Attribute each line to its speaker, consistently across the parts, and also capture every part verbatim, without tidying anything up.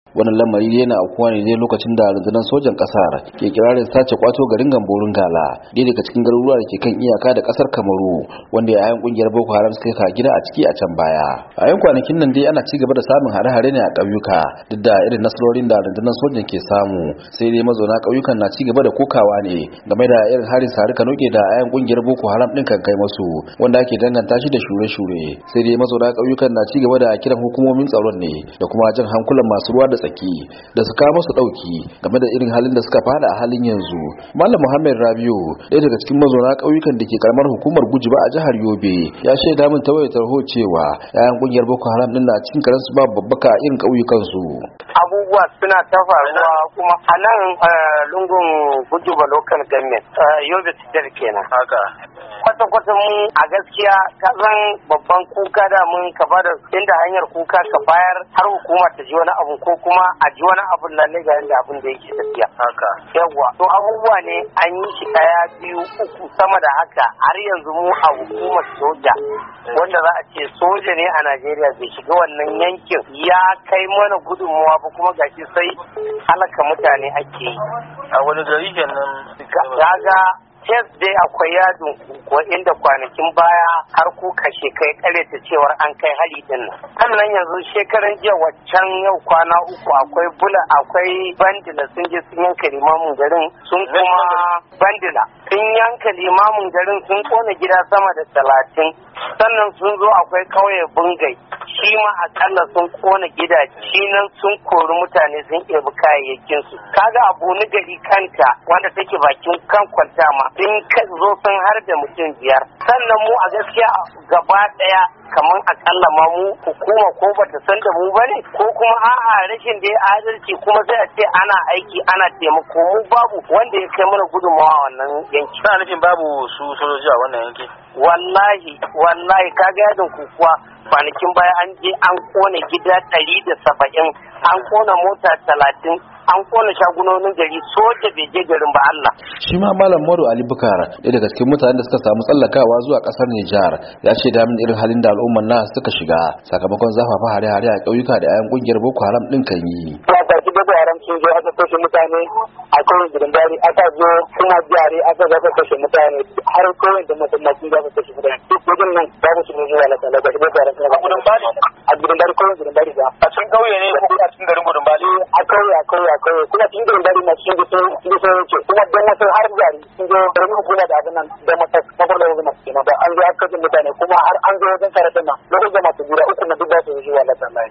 Speaker 1: Wannan lamari yana aukuwa ne lokacin da rundunar sojan kasar ke kirarin sace kwato garin Gamborun Gala, ɗaya daga cikin garuruwa da ke kan iyaka da kasar Kamaru, wanda yayan kungiyar Boko Haram suka ka gida a ciki a can baya. A yan kwanakin nan dai ana ci gaba da samun hare-hare ne a ƙauyuka, duk da irin nasarorin da rundunar sojan ke samu, sai dai mazauna ƙauyukan na ci gaba da kokawa ne game da irin harin sari kanoke da yayan kungiyar Boko Haram din kan kai masu, wanda ake danganta shi da shure-shure. Sai dai mazauna ƙauyukan na ci gaba da kiran hukumomin tsaron ne da kuma jan hankulan masu ruwa da tsaki da su kawo musu dauki game da irin halin da suka fada a halin yanzu. Malam Muhammad Rabiu, ɗaya daga cikin mazauna ƙauyukan da ke karamar hukumar Gujiba a jihar Yobe, ya shaida min ta wayar tarho cewa yayan kungiyar Boko Haram din na cikin karansu babu babbaka irin ƙauyukan su.
Speaker 2: Abubuwa suna ta faruwa kuma a nan lungun Gujiba local government Yobe State kenan. Haka. Kwata-kwata mu a gaskiya ka san babban kuka da mun ka bada inda hanyar kuka ka bayar har hukuma ta ji wani abu ko kuma a ji wani abu lalle ga yanda abin da yake tafiya. Haka. Yawwa to abubuwa ne an yi shi daya biyu uku sama da haka har yanzu mu a hukumar soja wanda za a ce soja ne a Najeriya bai shiga wannan yankin ya kai mana gudunmuwa ba kuma gashi sai halaka mutane ake yi.
Speaker 3: A wani gari kenan?
Speaker 2: Gaga Test dai akwai yadin kuwa inda kwanakin baya har ku kashe kai kare ta cewar an kai hali din nan. Sannan yanzu shekaran jiya waccan yau kwana uku akwai bula akwai bandila sun je sun yanka limamin garin sun kuma bandila sun yanka limamin garin sun kona gida sama da talatin. Sannan sun zo akwai kauye bungai shi ma akalla sun kona gidaje nan sun kori mutane sun ɗebi kayayyakin su. Kaga abu ni gari kanta wanda take bakin kan kwanta ma sun zo sun har da mutum biyar. Sannan mu a gaskiya gaba ɗaya kamar akalla ma mu hukuma ko bata san da mu bane ko kuma a'a rashin da ya adalci kuma sai a ce ana aiki ana taimako mu babu wanda ya kai mana gudunmawa wannan yanki.
Speaker 3: Ina nufin babu su sojoji a wannan yanki.
Speaker 2: Wallahi wallahi kaga yadin kukuwa kwanakin baya an je an kone gida ɗari da saba'in an kona mota talatin an kona shagunonin gari soja bai je garin ba Allah.
Speaker 1: Shi ma Malam Modu Ali Bukar, ɗaya daga cikin mutanen da suka samu tsallakawa zuwa ƙasar Nijar, ya ce da min irin halin da al'ummar na suka shiga sakamakon zafafa hare-hare a ƙauyuka da 'ya'yan ƙungiyar Boko Haram ɗin kan yi.
Speaker 2: Boko Haram sun zo aka kashe mutane a kawai gidan dari aka zo kuma jare aka zo aka kashe mutane har kawai da masallacin za ka kashe mutane. Wajen nan babu su ne zuwa na tsalla gashi Boko Haram suna ba.
Speaker 3: Gudun Bali?
Speaker 2: A gidan dari kawai gidan dari ba.
Speaker 3: A cikin ƙauye ne ko a cikin garin Gudun Bali?
Speaker 2: A kauye a kauye a kauye kuma cikin gidan dari na cikin sun sun sun wuce kuma dan wasu har jari sun zo garin hukuma da abin nan da mata kafar da wajen masu kenan ba an zo aka kashe mutane kuma har an zo wajen karatun nan lokacin da masu guda uku na duk ba su zuwa na tsalla.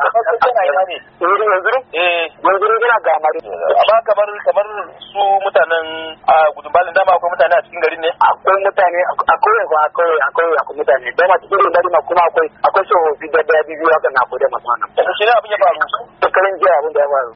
Speaker 2: Yanzu
Speaker 3: Eh.
Speaker 2: yanzu yana gamari.
Speaker 3: Amma kamar kamar su mutanen a Gudun Bali dama akwai mutane a cikin garin ne?
Speaker 2: Akwai mutane akwai akwai akwai akwai mutane dama cikin Gudun Bali ma kuma akwai akwai shohofi da da biyu haka na akwai da masu wannan.
Speaker 3: Shi ne abin ya faru.
Speaker 2: Shekarun jiya abin da ya faru.